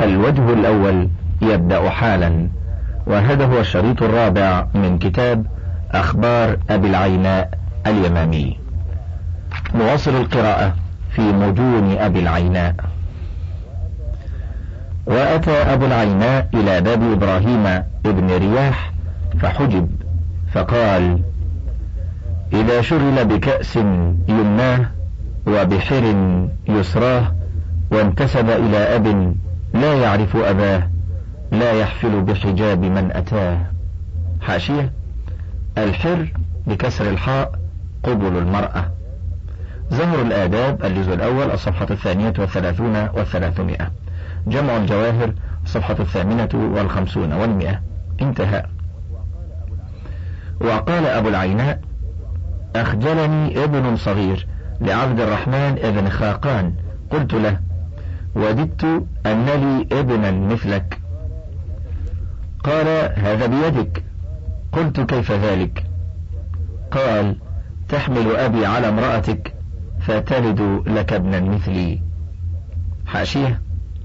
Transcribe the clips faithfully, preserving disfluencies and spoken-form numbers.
الوجه الأول يبدأ حالا. وهذا هو الشريط الرابع من كتاب أخبار أبي العيناء اليمامي. نواصل القراءة في مجون أبي العيناء. وأتى أبو العيناء إلى باب إبراهيم ابن رياح فحجب، فقال: إذا شغل بكأس يمناه وبحر يسراه وانتسب إلى أب لا يعرف أباه لا يحفل بحجاب من أتاه. حاشية: الحر بكسر الحاء قبل المرأة. زهر الآداب الجزء الأول الصفحة الثانية والثلاثون والثلاثمائة. جمع الجواهر الصفحة الثامنة والخمسون والمئة. انتهى. وقال أبو العيناء: أخجلني ابن صغير لعبد الرحمن ابن خاقان، قلت له: وددت أن لي ابنا مثلك. قال: هذا بيدك. قلت: كيف ذلك؟ قال: تحمل أبي على امرأتك فتلد لك ابنا مثلي. حاشية: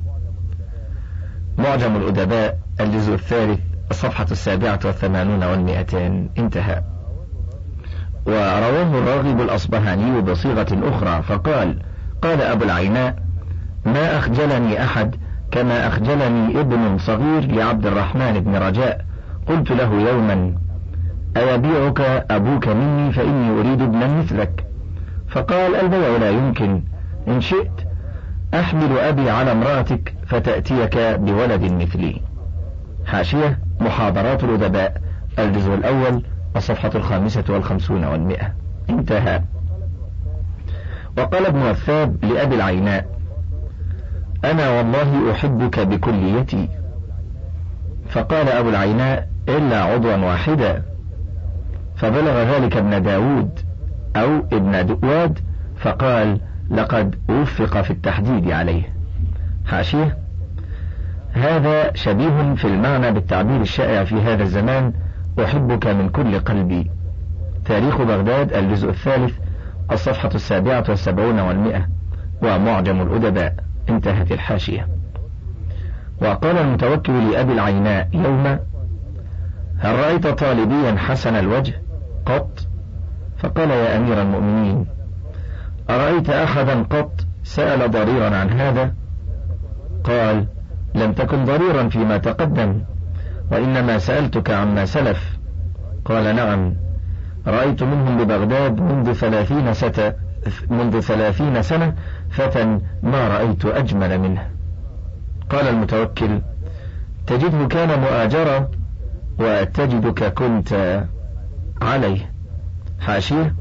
معجم الأدباء الجزء الثالث الصفحة السابعة والثمانون والمئتين. انتهى. ورواه الراغب الأصبهاني بصيغة أخرى فقال: قال أبو العيناء: ما أخجلني أحد كما أخجلني ابن صغير لعبد الرحمن بن رجاء. قلت له يوما: أيبيعك أبوك مني فإني أريد ابنا مثلك؟ فقال: البيع لا يمكن، إن شئت أحمل أبي على امرأتك فتأتيك بولد مثلي. حاشية: محاضرات الأدباء الجزء الأول الصفحة الخامسة والخمسون والمئة. انتهى. وقال ابن وثاب لأبي العيناء: أنا والله أحبك بكليتي. فقال أبو العيناء: إلا عضوا واحدا. فبلغ ذلك ابن داود أو ابن دواد فقال: لقد وفق في التحديد عليه. حاشية: هذا شبيه في المعنى بالتعبير الشائع في هذا الزمان: أحبك من كل قلبي. تاريخ بغداد الجزء الثالث الصفحة السابعة والسبعون والمئة. ومعجم الأدباء. انتهت الحاشية. وقال المتوكل لأبي العيناء يوما: هل رأيت طالبيا حسن الوجه قط؟ فقال: يا أمير المؤمنين، أرأيت أحدا قط سأل ضريرا عن هذا؟ قال: لم تكن ضريرا فيما تقدم، وإنما سألتك عما سلف. قال: نعم، رأيت منهم ببغداد منذ ثلاثين ستة منذ ثلاثين سنة فتى ما رأيت أجمل منه. قال المتوكل: تجده كان مؤاجرا وتجدك كنت عليه. حاشية: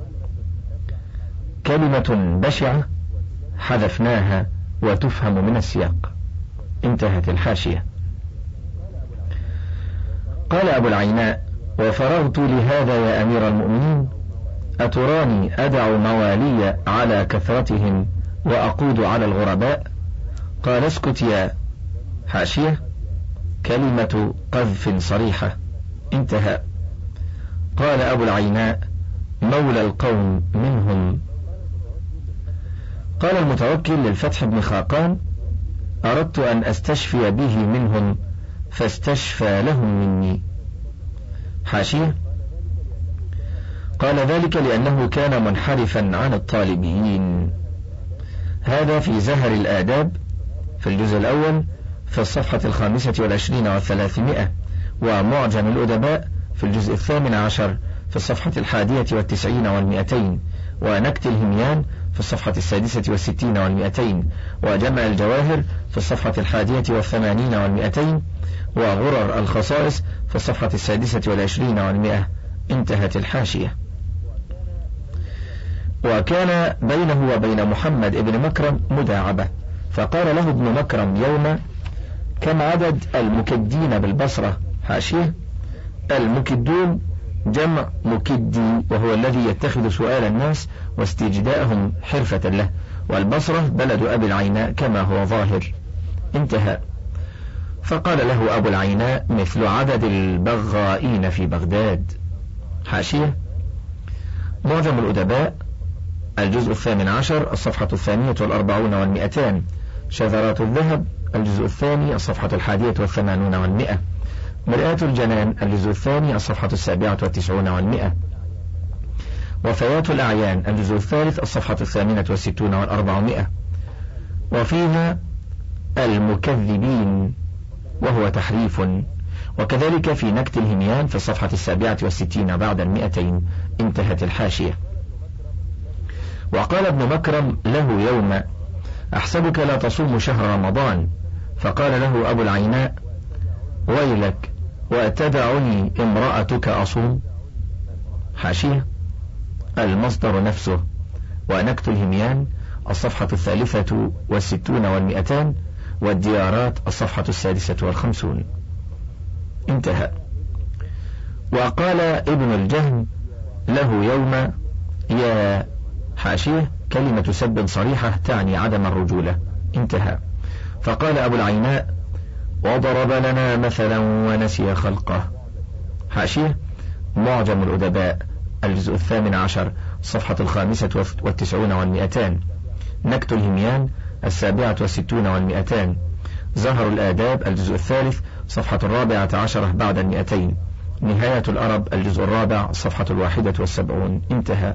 كلمة بشعة حذفناها وتفهم من السياق. انتهت الحاشية. قال أبو العيناء: وفرغت لهذا يا أمير المؤمنين، أتراني أدع موالي على كثرتهم وأقود على الغرباء؟ قال: اسكت يا. حاشية: كلمة قذف صريحة. انتهى. قال أبو العيناء: مولى القوم منهم. قال المتوكل للفتح بن خاقان: أردت أن أستشفي به منهم فاستشفى لهم مني. حاشية: قال ذلك لأنه كان منحرفا عن الطالبيين. هذا في زهر الآداب في الجزء الأول في الصفحة الخامسة والعشرين والثلاثمائة. ومعجم الأدباء في الجزء الثامن عشر في الصفحة الحادية والتسعين والمئتين. ونكت الهميان في الصفحة السادسة والستين والمئتين. وجمع الجواهر في الصفحة الحادية والثمانين والمئتين. وغرر الخصائص في الصفحة السادسة والعشرين والمئة. انتهت الحاشية. وكان بينه وبين محمد ابن مكرم مداعبة، فقال له ابن مكرم يوما: كم عدد المكدين بالبصرة؟ حاشية: المكدون جمع مكدي، وهو الذي يتخذ سؤال الناس واستجداءهم حرفة له، والبصرة بلد أبي العيناء كما هو ظاهر. انتهى. فقال له أبو العيناء: مثل عدد البغائين في بغداد. حاشية: معجم الأدباء الجزء الثامن عشر الصفحة الثانية والأربعون والمئتان. شذرات الذهب الجزء الثاني الصفحة الحادية والثمانون والمئة. مرآة الجنان الجزء الثاني الصفحة السابعة والتسعون والمئة. وفيات الأعيان الجزء الثالث الصفحة الثامنة والستون والأربعمائة. وفيها المكذبين وهو تحريف، وكذلك في نكت الهميان في الصفحة السابعة والستين بعد المئتين. انتهت الحاشية. وقال ابن مكرم له يوم: أحسبك لا تصوم شهر رمضان. فقال له أبو العيناء: ويلك، وتدعني امرأتك أصوم؟ حاشية. المصدر نفسه. ونكت الهميان الصفحة الثالثة والستون والمئتان، والديارات الصفحة السادسة والخمسون. انتهى. وقال ابن الجهم له يوم: يا حاشية كلمة سب صريحة تعني عدم الرجولة. انتهى. فقال أبو العيناء: وضرب لنا مثلا ونسي خلقه. حاشية معجم الأدباء الجزء الثامن عشر الصفحة الخامسة والتسعون والمئتان. نكت الهميان السابعة والستون والمئتان. زهر الآداب الجزء الثالث صفحة الرابعة عشرة بعد المئتين. نهاية الأرب الجزء الرابع الصفحة الواحدة والسبعون. انتهى.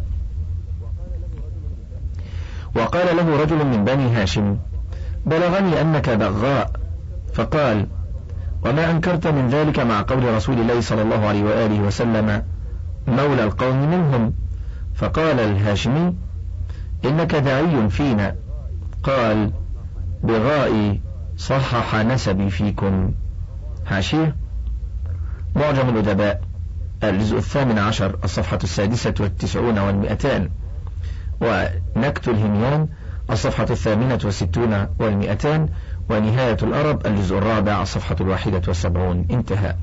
وقال له رجل من بني هاشم: بلغني أنك بغاء. فقال: وما أنكرت من ذلك مع قول رسول الله صلى الله عليه وآله وسلم: مولى القوم منهم. فقال الهاشمي: إنك داعي فينا. قال: بغائي صحح نسبي فيكم. حاشية معجم الأدباء الجزء الثامن عشر الصفحة السادسة والتسعون والمئتان. ونكت الهميان الصفحة الثامنة والستون والمئتان. ونهاية الأرب الجزء الرابع الصفحة الواحدة والسبعون. انتهى.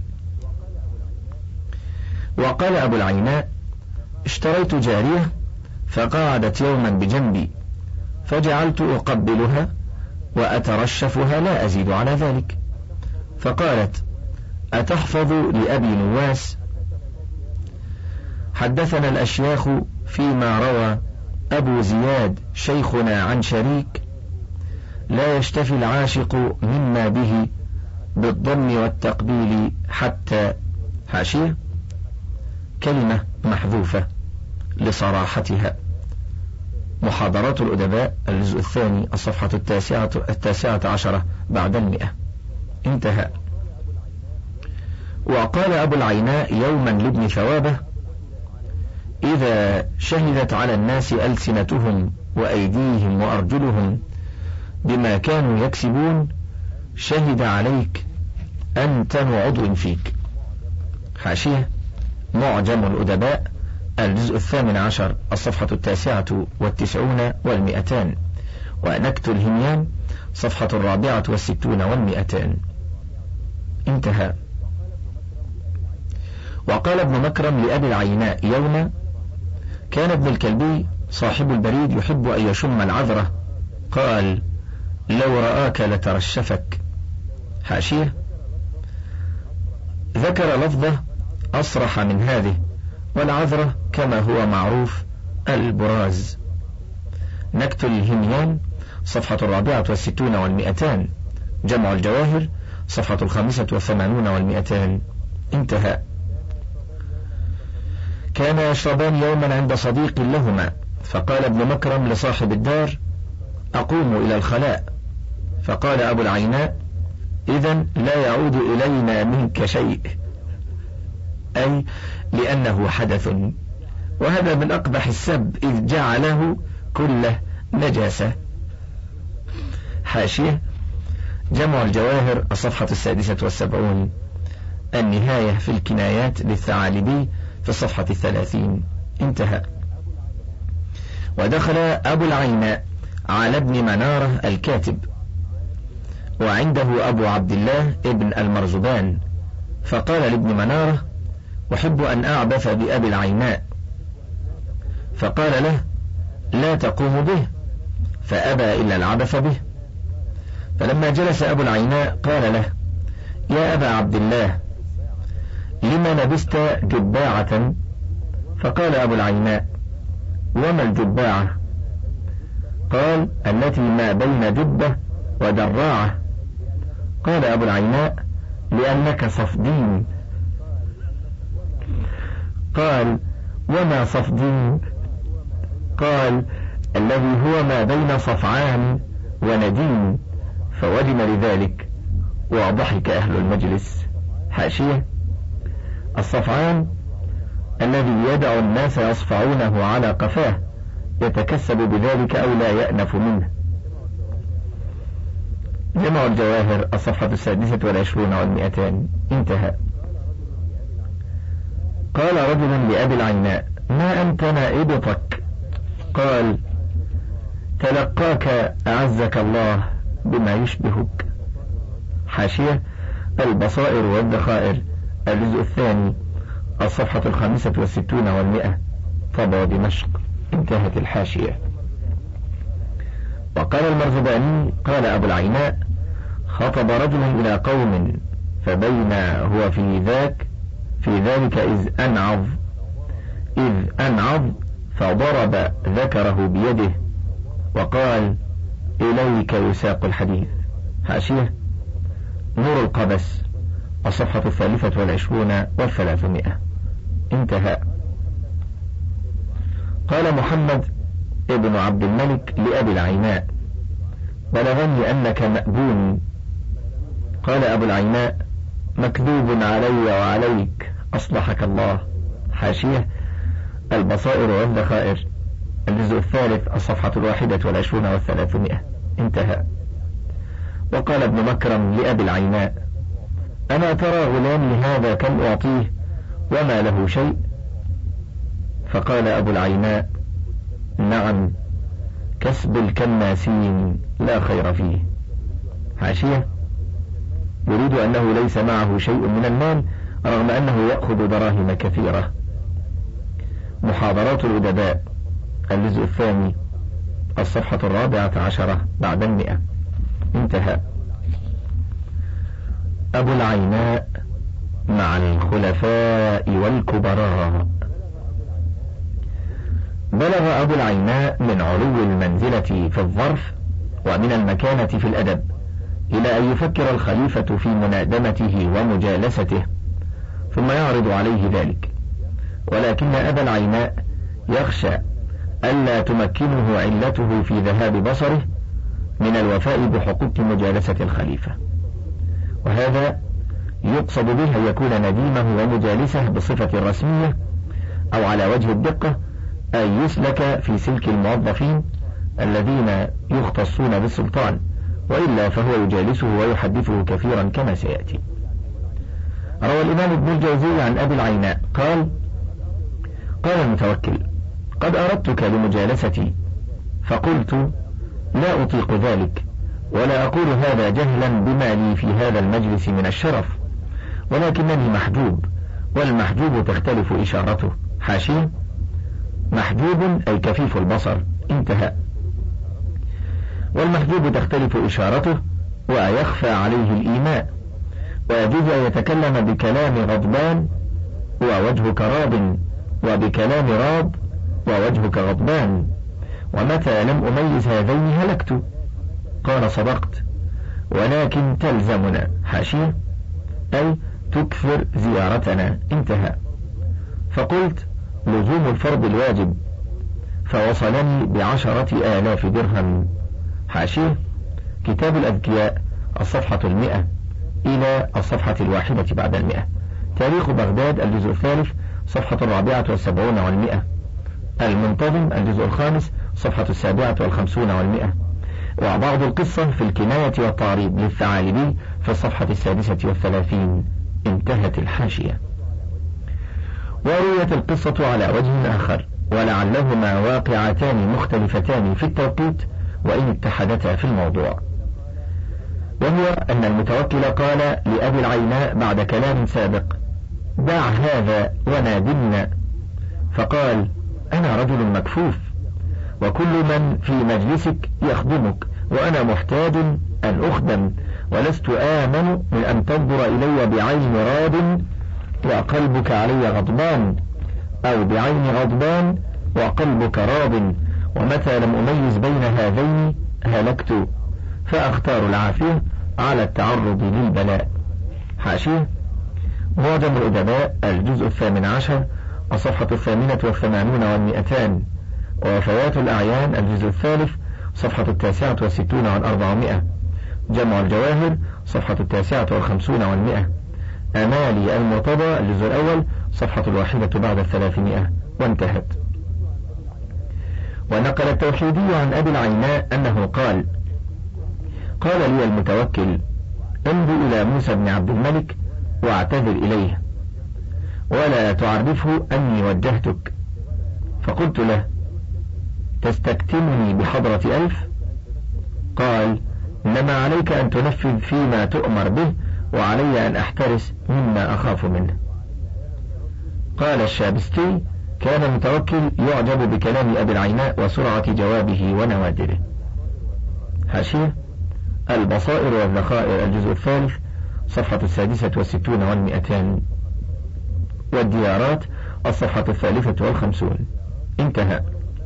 وقال أبو العيناء: اشتريت جارية فقعدت يوما بجنبي، فجعلت أقبلها وأترشفها لا أزيد على ذلك. فقالت: أتحفظ لأبي نواس؟ حدثنا الأشياخ فيما روى أبو زياد شيخنا عن شريك: لا يشتفي العاشق مما به بالضم والتقبيل حتى. حاشية كلمة محذوفة لصراحتها. محاضرات الأدباء الجزء الثاني الصفحة التاسعة, التاسعة عشرة بعد المئة. انتهى. وقال أبو العيناء يوما لابن ثوابه: إذا شهدت على الناس ألسنتهم وأيديهم وأرجلهم بما كانوا يكسبون، شهد عليك أنتن عضو فيك. حاشية معجم الأدباء الجزء الثامن عشر الصفحة التاسعة والتسعون والمئتان. ونكت الهميان صفحة الرابعة والستون والمئتان. انتهى. وقال ابن مكرم لأبي العيناء يوم: كان ابن الكلبي صاحب البريد يحب أن يشم العذرة. قال: لو رآك لترشفك. حاشية ذكر لفظة أصرح من هذه، والعذرة كما هو معروف البراز. نكت الهميان صفحة الرابعة والستون والمئتان. جمع الجواهر صفحة الخامسة والثمانون والمئتان. انتهى. كان يشربان يوما عند صديق لهما، فقال ابن مكرم لصاحب الدار: أقوم إلى الخلاء. فقال أبو العيناء: إذن لا يعود إلينا منك شيء، أي لأنه حدث، وهذا من أقبح السب إذ جعله كله نجاسة. حاشية جمع الجواهر الصفحة السادسة والسبعون. النهاية في الكنايات للثعالبي في الصفحة الثلاثين. انتهى. ودخل أبو العيناء على ابن منارة الكاتب، وعنده أبو عبد الله ابن المرزبان، فقال لابن منارة: أحب أن أعبث بأبي العيناء. فقال له: لا تقوم به، فأبى إلا العبث به. فلما جلس أبو العيناء قال له: يا أبا عبد الله، لما لبست جباعة؟ فقال أبو العيناء: وما الجباعة؟ قال: التي ما بين جبة ودراعة. قال أبو العيناء: لأنك صفدين. قال: وما صفدين؟ قال: الذي هو ما بين صفعان وندين. فودم لذلك وضحك أهل المجلس. حاشية: الصفعان الذي يدع الناس يصفعونه على قفاه يتكسب بذلك أو لا يأنف منه. جمع الجواهر الصفحة السادسة والعشرون والمئتان. انتهى. قال رجل لأبي العيناء: ما أنت نائبتك؟ قال: تلقاك أعزك الله بما يشبهك. حاشية: البصائر والذخائر، الجزء الثاني، الصفحة الخامسة والستون والمئة، طبع دمشق. انتهت الحاشية. وقال المرزباني: قال أبو العيناء: خطب رجل إلى قوم فبين هو في ذاك في ذلك إذ أنعض إذ أنعض فضرب ذكره بيده وقال: إليك يساق الحديث. حاشية: نور القبس، الصفحة الثالثة والعشرون والثلاثمائة. انتهى. قال محمد ابن عبد الملك لأبي العيناء: بلغني أنك مأبون. قال أبو العيناء: مكذوب علي وعليك أصلحك الله. حاشية: البصائر والذخائر، الجزء الثالث، الصفحة الواحدة والعشرون والثلاثمائة. انتهى. وقال ابن مكرم لأبي العيناء: أنا ترى غلامي هذا كم أعطيه وما له شيء؟ فقال أبو العيناء: نعم، كسب الكناسين لا خير فيه. حاشية: يريد أنه ليس معه شيء من المال رغم أنه يأخذ دراهم كثيرة. محاضرات الأدباء، الجزء الثاني، الصفحة الرابعة عشرة بعد المئة. انتهى. أبو العيناء مع الخلفاء والكبراء. بلغ أبو العيناء من علو المنزلة في الظرف ومن المكانة في الأدب إلى أن يفكر الخليفة في منادمته ومجالسته ثم يعرض عليه ذلك، ولكن أبا العيناء يخشى ألا تمكنه علته في ذهاب بصره من الوفاء بحقوق مجالسة الخليفة، وهذا يقصد به أن يكون نديمه ومجالسه بصفة رسمية أو على وجه الدقة، أن يسلك في سلك الموظفين الذين يختصون بالسلطان، وإلا فهو يجالسه ويحدثه كثيرا كما سيأتي. روى الإمام ابن الجوزي عن أبي العيناء قال: قال المتوكل: قد أردتك لمجالستي فقلت لا أطيق ذلك، ولا أقول هذا جهلا بما لي في هذا المجلس من الشرف، ولكنني محجوب، والمحجوب تختلف إشارته. حاشية: محجوب أي كفيف البصر. انتهى. والمحجوب تختلف إشارته ويخفى عليه الإيماء، ويجوز أن يتكلم بكلام غضبان ووجهك راض، وبكلام راض ووجهك غضبان، ومتى لم أميز هذين هلكت. قال: صدقت، ولكن تلزمنا. حاشية: أي تكثر زيارتنا. انتهى. فقلت: لزوم الفرض الواجب، فوصلني بعشرة آلاف درهم. حاشية: كتاب الأذكياء، الصفحة المئة إلى الصفحة الواحدة بعد المئة. تاريخ بغداد، الجزء الثالث، صفحة الرابعة والسبعون والمئة. المنتظم، الجزء الخامس، صفحة السابعة والخمسون والمئة. وبعض القصة في الكناية والتعريض للثعالبي في الصفحة السادسة والثلاثين. انتهت الحاشية. ورويت القصة على وجه آخر، ولعلهما واقعتان مختلفتان في التوقيت وإن اتحدتا في الموضوع، وهو أن المتوكل قال لأبي العيناء بعد كلام سابق: دع هذا ونادمنا. فقال: أنا رجل مكفوف، وكل من في مجلسك يخدمك، وأنا محتاج أن أخدم، ولست آمن من أن تنظر إلي بعين راض وقلبك علي غضبان، أو بعين غضبان وقلبك راض، ومتى لم أميز بين هذين هلكت. فأختار العافية على التعرض للبلاء. حاشية: معجم الأدباء الجزء الثامن عشر الصفحة الثامنة والثمانون والمئتان، ووفيات الأعيان الجزء الثالث صفحة التاسعة والستون والأربعمائة، جمع الجواهر صفحة التاسعة والخمسون والمئة، أمالي المرتضى الجزء الأول صفحة الواحدة بعد الثلاثمائة، وانتهت. ونقل التوحيدي عن أبي العيناء أنه قال: قال لي المتوكل: امضي إلى موسى بن عبد الملك واعتذر إليه ولا تعرفه أني وجهتك. فقلت له: تستكتمني بحضرة ألف؟ قال: إنما عليك أن تنفذ فيما تؤمر به، وعلي أن أحترس مما أخاف منه. قال الشابستي: كان المتوكل يعجب بكلام أبي العيناء وسرعة جوابه ونوادره. حاشية: البصائر والذخائر الجزء الثالث صفحة السادسة والستون والمئتان، والديارات الصفحة الثالثة والخمسون، انتهى.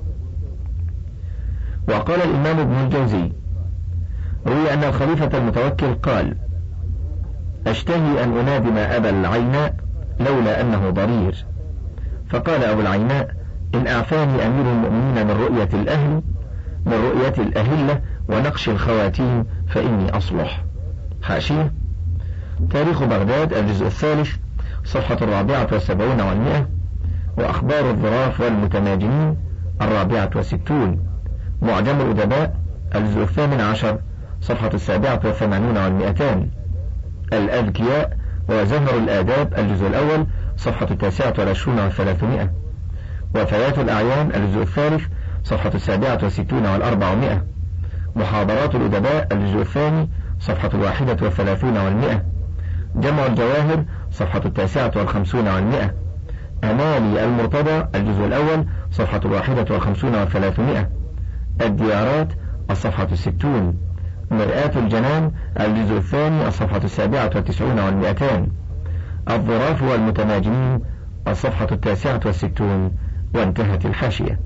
وقال الإمام ابن الجوزي: روي أن الخليفة المتوكل قال: أشتهي أن أنادم أبا العيناء لولا أنه ضرير. فقال أبو العيناء: إن أعفاني أمير المؤمنين من رؤية الأهل من رؤية الأهلة ونقش الخواتيم فإني أصلح. حاشية: تاريخ بغداد الجزء الثالث صفحة الرابعة والسبعون والمئة، وأخبار الظراف والمتماجنين الرابعة والستون، معجم الأدباء الجزء الثامن عشر صفحة السابعة والثمانون والمئتان، الأذكياء وزهر الآداب الجزء الأول صفحة التاسعة والعشرون والثلاثمائة، وفيات الأعيان الجزء الثالث صفحة السابعة والستون والأربعمائة، محاضرات الأدباء الجزء الثاني صفحة الواحدة والثلاثون والمئة، جمع الجواهر صفحة التاسعة والخمسون والمئة، أمالي المرتضى الجزء الأول صفحة الواحدة والخمسون والثلاثمائة، الديارات الصفحة الستون، مرآة الجنان الجزء الثاني الصفحة السابعة والتسعون والمئتان، الظراف والمتماجنين الصفحة التاسعة والستون، وانتهت الحاشية.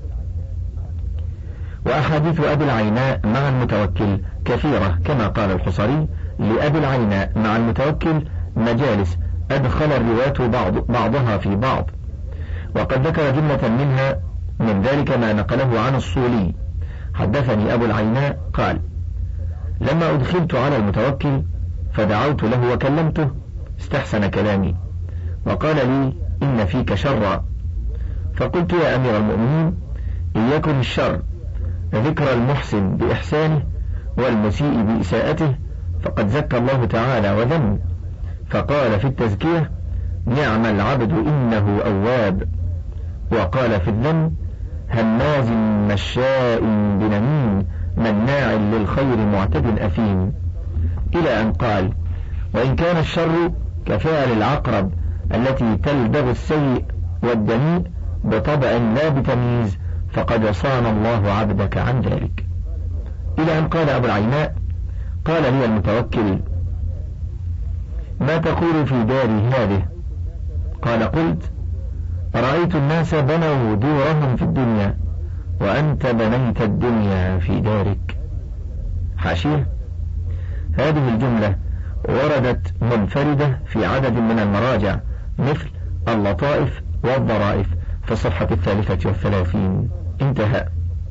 وأحاديث أبي العيناء مع المتوكل كثيرة، كما قال الحصري: لأبي العيناء مع المتوكل مجالس أدخل الرواة بعض بعضها في بعض. وقد ذكر جملة منها من ذلك ما نقله عن الصولي: حدثني أبو العيناء قال: لما أدخلت على المتوكل فدعوت له وكلمته استحسن كلامي وقال لي: إن فيك شرا. فقلت: يا أمير المؤمنين، إن يكن الشر ذكر المحسن بإحسانه والمسيء بإساءته فقد زكى الله تعالى وذم. فقال في التزكية: نعم العبد إنه أواب. وقال في الذم: هماز مشاء بنميم مناع للخير معتد أثيم، إلى أن قال: وإن كان الشر كفعل العقرب التي تلدغ السيء والدنيء بطبع لا بتمييز فقد صان الله عبدك عن ذلك. إلى أن قال أبو العيناء: قال لي المتوكل: ما تقول في داري هذه؟ قال: قلت: رأيت الناس بنوا دورهم في الدنيا وأنت بنيت الدنيا في دارك. حاشية: هذه الجملة وردت منفردة في عدد من المراجع مثل اللطائف والظرائف في الصفحة الثالثة والثلاثين، انتهى.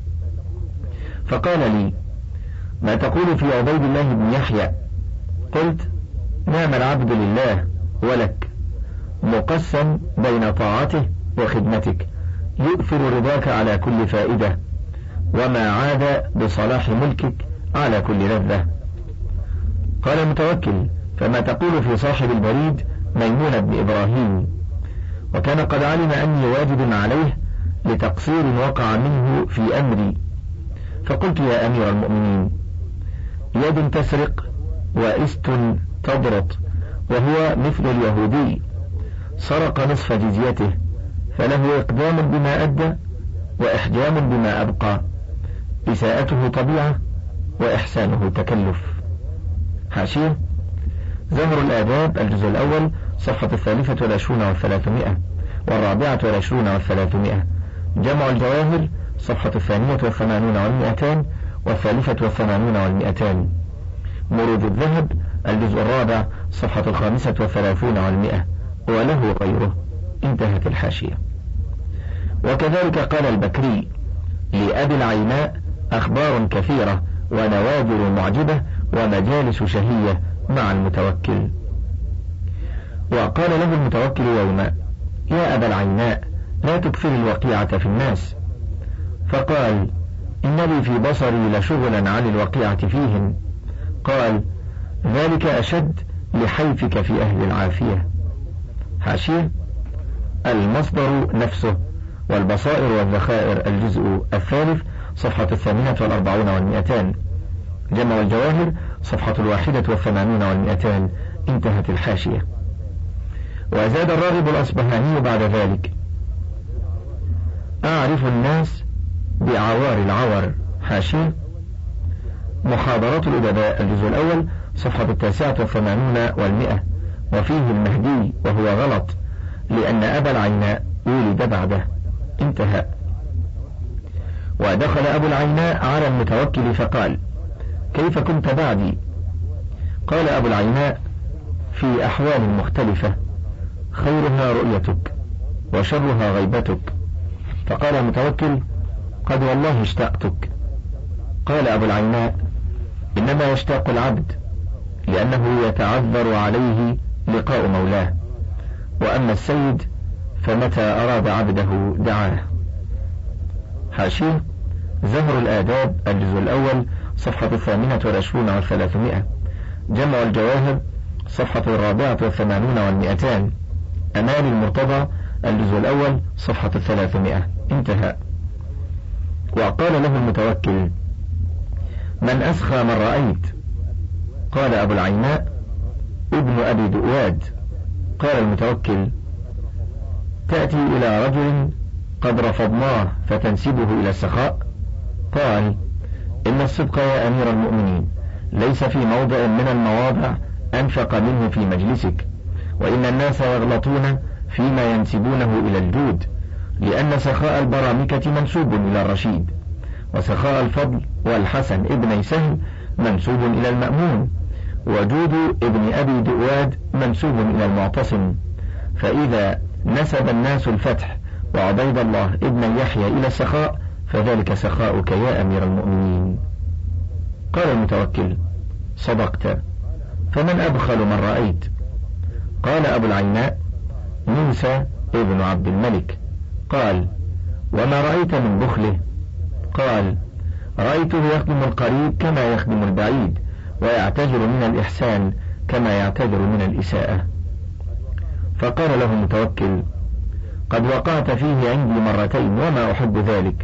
فقال لي: ما تقول في عبيد الله بن يحيى؟ قلت: نعم العبد لله ولك، مقسم بين طاعته وخدمتك، يؤثر رضاك على كل فائدة، وما عاد بصلاح ملكك على كل لذة. قال المتوكل: فما تقول في صاحب البريد ميمون بن إبراهيم؟ وكان قد علم أني واجب عليه لتقصير وقع منه في أمري. فقلت: يا أمير المؤمنين، يد تسرق وإست تضرط، وهو مثل اليهودي، سرق نصف جزيته، فله إقدام بما أدى وإحجام بما أبقى، إساءته طبيعة وإحسانه تكلف. حاشية: زهر الآداب الجزء الأول صفحة الثالثة والعشرون والثلاثمائة والرابعة والعشرون والثلاثمائة، جمع الجواهر صفحة الثانية والثمانون والمئتان والثالثة والثمانون والمئتان، مروج الذهب الجزء الرابع صفحة الخامسة والثلاثون والمئة، وله غيره. انتهت الحاشية. وكذلك قال البكري: لأبي العيناء أخبار كثيرة ونوادر معجبة ومجالس شهية مع المتوكل. وقال له المتوكل يوما: يا أبا العيناء، لا تكثر الوقيعة في الناس. فقال: إن لي في بصري لشغلا عن الوقيعة فيهم. قال: ذلك أشد لحيفك في أهل العافية. حاشية: المصدر نفسه، والبصائر والذخائر الجزء الثالث صفحة الثامنة والأربعون والمئتان، جمع الجواهر صفحة الواحدة والثمانون والمئتان. انتهت الحاشية. وزاد الراغب الأصبهاني بعد ذلك: أعرف الناس بعوار العور. حاشية: محاضرات الأدباء الجزء الأول صفحة التاسعة والثمانون والمئة، وفيه المهدي وهو غلط لأن أبا العيناء ولد بعده. انتهى. ودخل أبو العيناء على المتوكل فقال: كيف كنت بعدي؟ قال أبو العيناء: في أحوال مختلفة، خيرها رؤيتك وشرها غيبتك. فقال المتوكل: قد والله اشتقتك. قال أبو العيناء: إنما يشتاق العبد لأنه يتعذر عليه لقاء مولاه، وأما السيد فمتى أراد عبده دعاه. حاشية: زهر الآداب الجزء الأول صفحة الثامنة والعشرون والثلاثمائة، جمع الجواهر صفحة الرابعة والثمانون والمئتان، أمال المرتضى الجزء الأول صفحة الثلاثمائة. انتهى. وقال له المتوكل: من أسخى من رأيت؟ قال أبو العيناء: ابن أبي دؤواد. قال المتوكل: تأتي إلى رجل قد رفضناه فتنسبه إلى السخاء؟ قال: إن الصدق يا أمير المؤمنين ليس في موضع من المواضع أنفق منه في مجلسك، وإن الناس يغلطون فيما ينسبونه إلى الجود، لأن سخاء البرامكة منسوب إلى الرشيد، وسخاء الفضل والحسن ابن سهل منسوب إلى المأمون، وجود ابن أبي دؤواد منسوب إلى المعتصم. فإذا نسب الناس الفتح وعبيد الله ابن يحيى إلى السخاء فذلك سخاؤك يا أمير المؤمنين. قال المتوكل: صدقت، فمن أبخل من رأيت؟ قال أبو العيناء: موسى ابن عبد الملك. قال: وما رأيت من بخله؟ قال: رأيته يخدم القريب كما يخدم البعيد، ويعتذر من الإحسان كما يعتذر من الإساءة. فقال له المتوكل: قد وقعت فيه عندي مرتين وما أحب ذلك،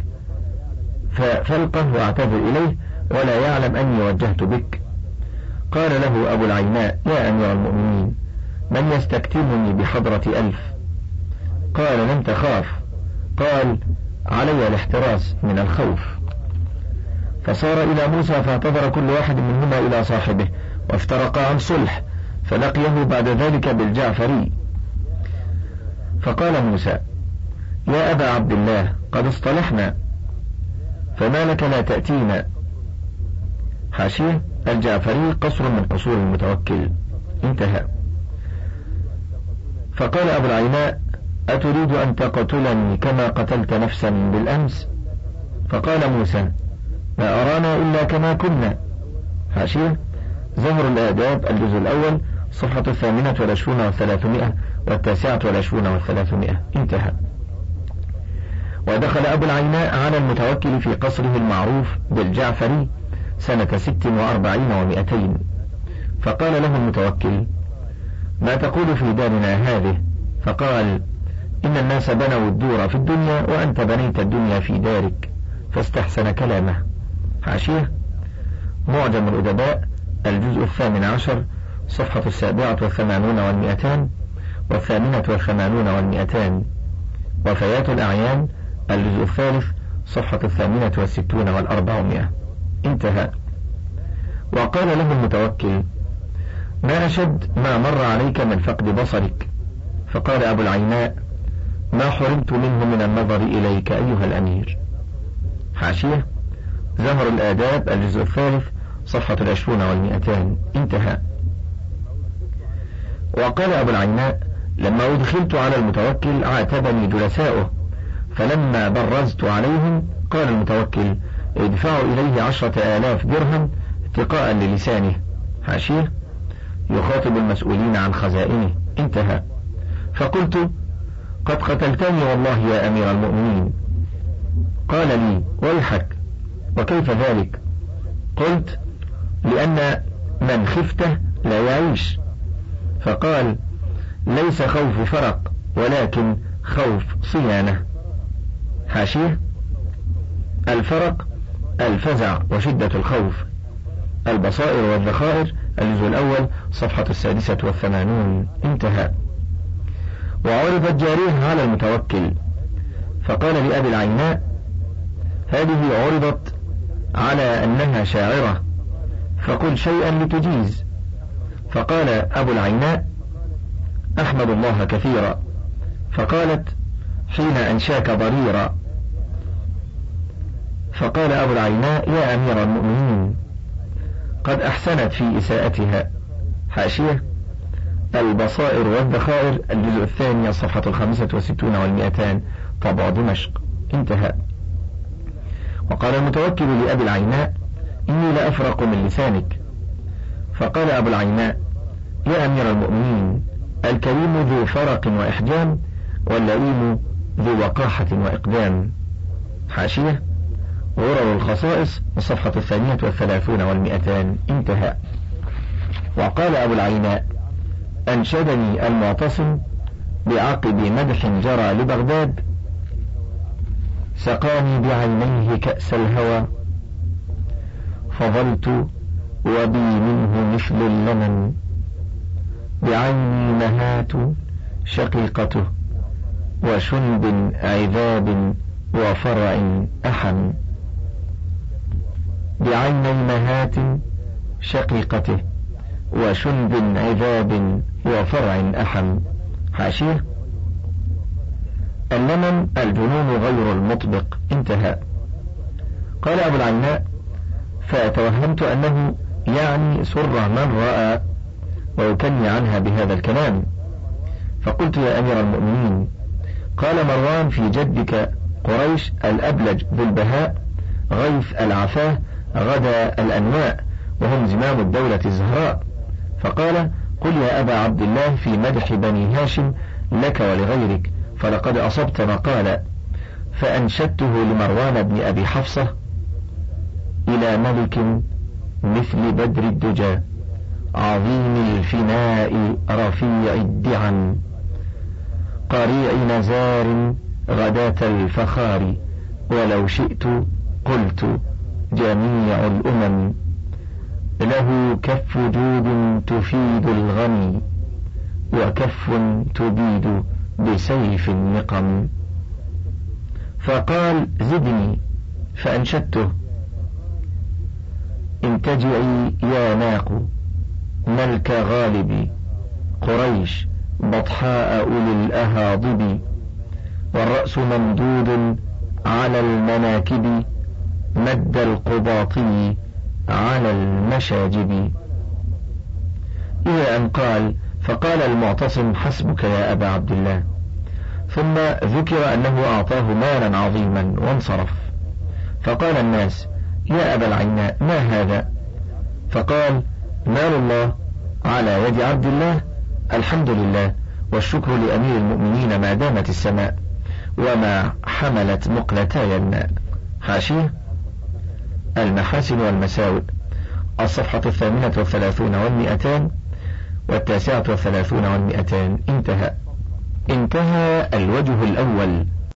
ففلقه واعتذر إليه ولا يعلم أني وجهت بك. قال له أبو العيناء: يا أمير المؤمنين، من يستكتمني بحضرة ألف؟ قال: لم تخاف. قال: علي الاحتراس من الخوف. فصار إلى موسى فاعتذر كل واحد منهما إلى صاحبه، وافترقا عن صلح، فلقيه بعد ذلك بالجعفري. فقال موسى: يا أبا عبد الله، قد اصطلحنا، فما لك لا تأتينا؟ حاشية: الجعفري قصر من قصور المتوكل. انتهى. فقال أبو العيناء: أتريد أن تقتلني كما قتلت نفسا بالأمس؟ فقال موسى: ما أرانا إلا كما كنا. حاشية: زهر الآداب الجزء الأول صفحة الثامنة والعشرون والثلاثمائة والتاسعة والعشرون والثلاثمائة. انتهى. ودخل أبو العيناء على المتوكل في قصره المعروف بالجعفري سنة ست وأربعين ومائتين، فقال له المتوكل: ما تقول في دارنا هذه؟ فقال: إن الناس بنوا الدور في الدنيا وأنت بنيت الدنيا في دارك. فاستحسن كلامه. حاشية: معجم الأدباء الجزء الثامن عشر صفحة السابعة والثمانون والمئتان والثامنة والثمانون والمئتان، وفيات الأعيان الجزء الثالث صفحة الثامنة والستون والأربعمائة. انتهى. وقال له المتوكل: ما أشد ما مر عليك من فقد بصرك؟ فقال أبو العيناء: ما حرمت منه من النظر إليك أيها الأمير. حاشية: زهر الآداب الجزء الثالث صفحة العشرون والمئتان. انتهى. وقال أبو العيناء: لما أدخلت على المتوكل عاتبني جلساؤه، فلما برزت عليهم قال المتوكل: ادفعوا إليه عشرة آلاف درهم اتقاء للسانه. حاشية: يخاطب المسؤولين عن خزائنه. انتهى. فقلت: قد قتلتني والله يا أمير المؤمنين. قال لي: ويحك، وكيف ذلك؟ قلت: لأن من خفته لا يعيش. فقال: ليس خوف فرق ولكن خوف صيانة. حاشية: الفرق الفزع وشدة الخوف. البصائر والذخائر الجزء الأول صفحة السادسة والثمانون. انتهى. وعرضت جاريه على المتوكل، فقال لأبي العيناء: هذه عرضت على أنها شاعرة، فقل شيئا لتجيز. فقال أبو العيناء: أحمد الله كثيرا. فقالت: حين أنشاك ضريرا. فقال أبو العيناء: يا أمير المؤمنين، قد أحسنت في إساءتها. حاشية: البصائر والذخائر الجزء الثاني الصفحة الخامسة والستون والمئتان، طبع دمشق. انتهى. وقال المتوكل لأبي العيناء: إني لأفرق من لسانك. فقال أبو العيناء: يا أمير المؤمنين، الكريم ذو فرق وإحجام، واللئيم ذو وقاحة وإقدام. حاشية: غرر الخصائص الصفحة الثانية والثلاثون والمئتان. انتهى. وقال أبو العيناء: أنشدني المعتصم بعقب مدح جرى لبغداد: سقاني بعينيه كأس الهوى، فظلت وبي منه مثل اللمن، بعيني مهات شقيقته، وشنب عذاب وفرع أحم. بعيني مهات شقيقته، وشنب عذاب وفرع أحم. حاشية: اللمن الجنون غير المطبق. انتهى. قال أبو العيناء: فتوهمت أنه يعني سر من رأى ويكني عنها بهذا الكلام، فقلت: يا أمير المؤمنين، قال مروان في جدك قريش الأبلج ذو البهاء غيث العفاه غدا الأنواء، وهم زمام الدولة الزهراء. فقال: قل يا أبا عبد الله في مدح بني هاشم لك ولغيرك، فلقد أصبت ما قال. فأنشدته لمروان بن أبي حفصة: إلى ملك مثل بدر الدجى، عظيم الفناء رفيع الدعن، قريع نزار غداة الفخار، ولو شئت قلت جميع الأمم، له كف جود تفيد الغني، وكف تبيد بسيف النقم. فقال: زدني. فأنشدته: انتجعي يا ناق ملك غالب قريش، بطحاء أولي الأهاضب، والرأس ممدود على المناكب، مد القباطي على المشاجب. إلى أن قال: فقال المعتصم: حسبك يا أبا عبد الله. ثم ذكر أنه أعطاه مالا عظيما وانصرف. فقال الناس: يا أبا العيناء، ما هذا؟ فقال: مال الله على يد عبد الله، الحمد لله والشكر لأمير المؤمنين ما دامت السماء وما حملت مقلتاي الماء. حاشية: المحاسن والمساوئ الصفحة الثامنة والثلاثون والمئتان والتاسعة والثلاثون والمئتان. انتهى. انتهى الوجه الأول